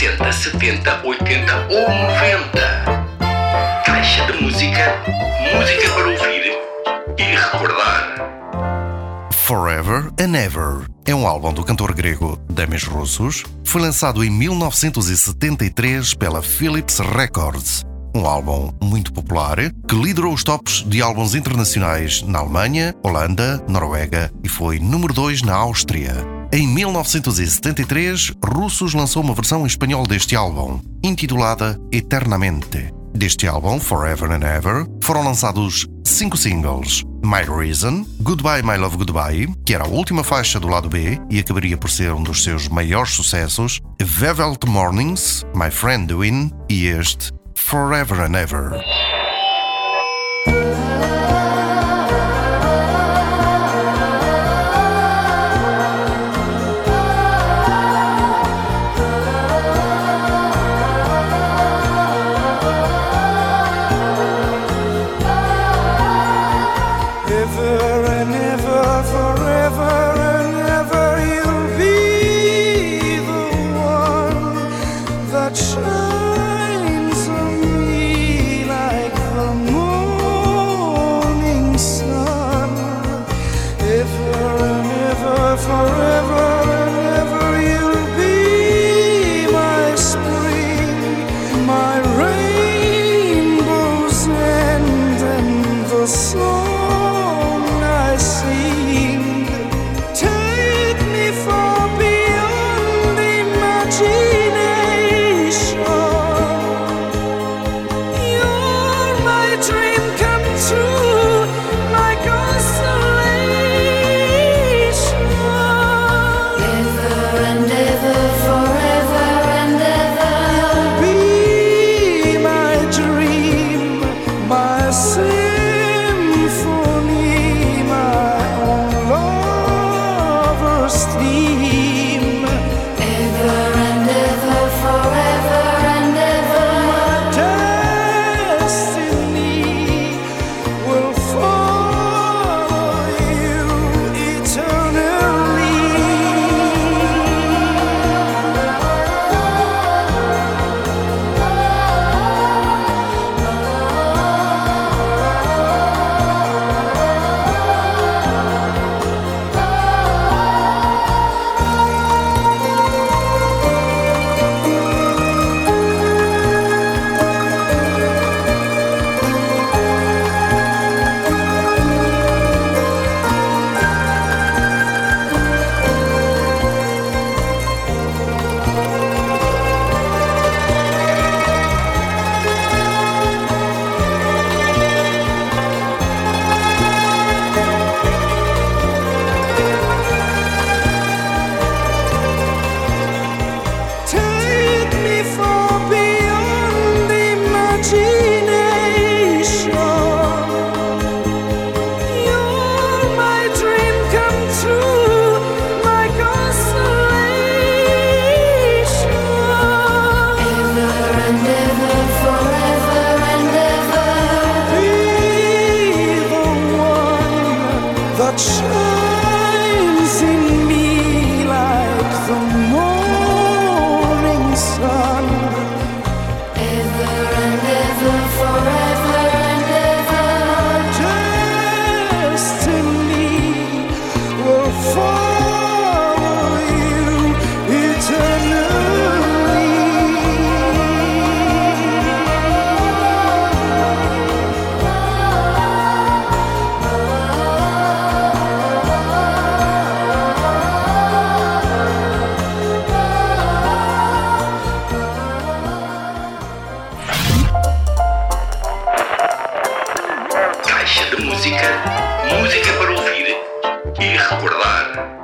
60, 70, 80 ou 90. Caixa de música, música para ouvir e recordar. Forever and Ever é um álbum do cantor grego Demis Roussos. Foi lançado em 1973 pela Philips Records. Um álbum muito popular que liderou os tops de álbuns internacionais na Alemanha, Holanda, Noruega e foi número 2 na Áustria. Em 1973, Roussos lançou uma versão em espanhol deste álbum, intitulada Eternamente. Deste álbum, Forever and Ever, foram lançados 5 singles: My Reason, Goodbye My Love Goodbye, que era a última faixa do lado B e acabaria por ser um dos seus maiores sucessos, Velvet Mornings, My Friend Doing e este Forever and Ever. Shines in me like the morning sun. Ever and ever, forever and ever. Destiny will follow you eternally. Música para ouvir e recordar.